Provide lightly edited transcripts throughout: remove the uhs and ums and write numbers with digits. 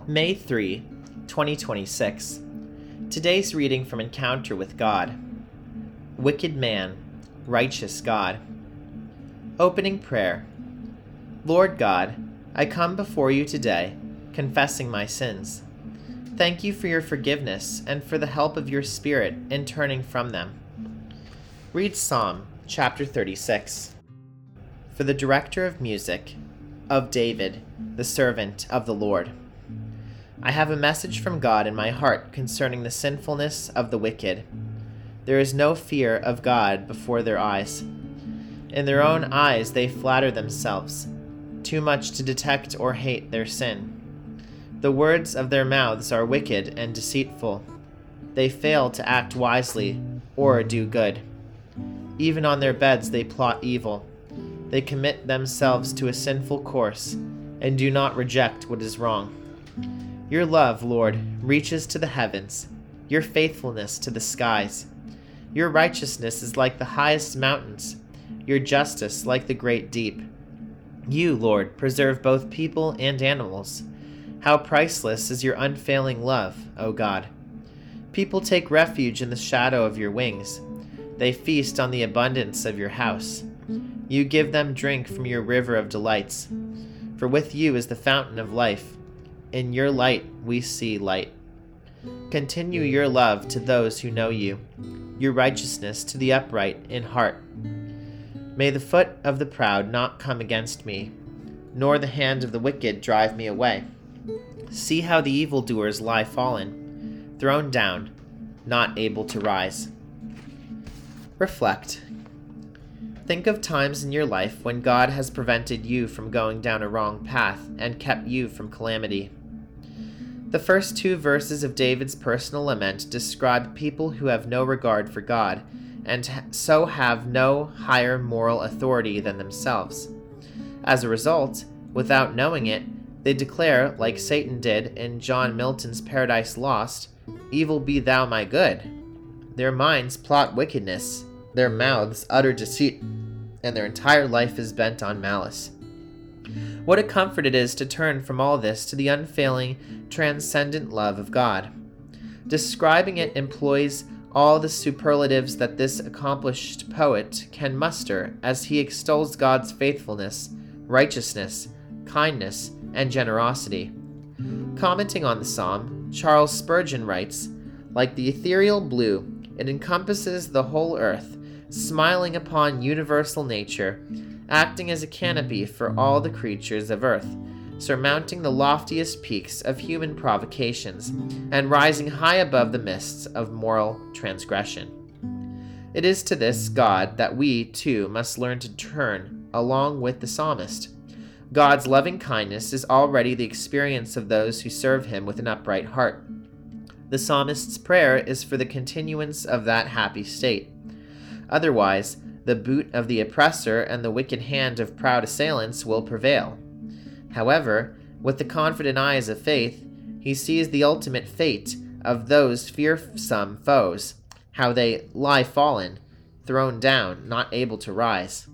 May 3, 2026. Today's reading from Encounter with God. Wicked man, righteous God. Opening prayer. Lord God, I come before you today, confessing my sins. Thank you for your forgiveness and for the help of your Spirit in turning from them. Read Psalm chapter 36. For the director of music, of David, the servant of the Lord. I have a message from God in my heart concerning the sinfulness of the wicked. There is no fear of God before their eyes. In their own eyes they flatter themselves, too much to detect or hate their sin. The words of their mouths are wicked and deceitful. They fail to act wisely or do good. Even on their beds they plot evil. They commit themselves to a sinful course and do not reject what is wrong. Your love, Lord, reaches to the heavens, your faithfulness to the skies. Your righteousness is like the highest mountains, your justice like the great deep. You, Lord, preserve both people and animals. How priceless is your unfailing love, O God. People take refuge in the shadow of your wings. They feast on the abundance of your house. You give them drink from your river of delights. For with you is the fountain of life. In your light we see light. Continue your love to those who know you, your righteousness to the upright in heart. May the foot of the proud not come against me, nor the hand of the wicked drive me away. See how the evildoers lie fallen, thrown down, not able to rise. Reflect. Think of times in your life when God has prevented you from going down a wrong path and kept you from calamity. The first two verses of David's personal lament describe people who have no regard for God and so have no higher moral authority than themselves. As a result, without knowing it, they declare, like Satan did in John Milton's Paradise Lost, "Evil be thou my good." Their minds plot wickedness, their mouths utter deceit, and their entire life is bent on malice. What a comfort it is to turn from all this to the unfailing, transcendent love of God. Describing it employs all the superlatives that this accomplished poet can muster as he extols God's faithfulness, righteousness, kindness, and generosity. Commenting on the psalm, Charles Spurgeon writes, "Like the ethereal blue, it encompasses the whole earth, smiling upon universal nature, acting as a canopy for all the creatures of earth, surmounting the loftiest peaks of human provocations, and rising high above the mists of moral transgression." It is to this God that we, too, must learn to turn, along with the psalmist. God's loving kindness is already the experience of those who serve him with an upright heart. The psalmist's prayer is for the continuance of that happy state. Otherwise, the boot of the oppressor and the wicked hand of proud assailants will prevail. However, with the confident eyes of faith, he sees the ultimate fate of those fearsome foes, how they lie fallen, thrown down, not able to rise.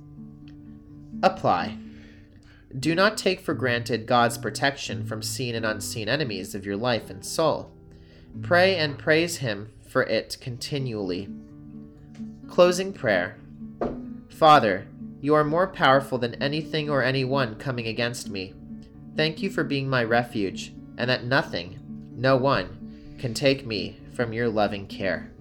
Apply. Do not take for granted God's protection from seen and unseen enemies of your life and soul. Pray and praise him for it continually. Closing prayer. Father, you are more powerful than anything or anyone coming against me. Thank you for being my refuge, and that nothing, no one, can take me from your loving care.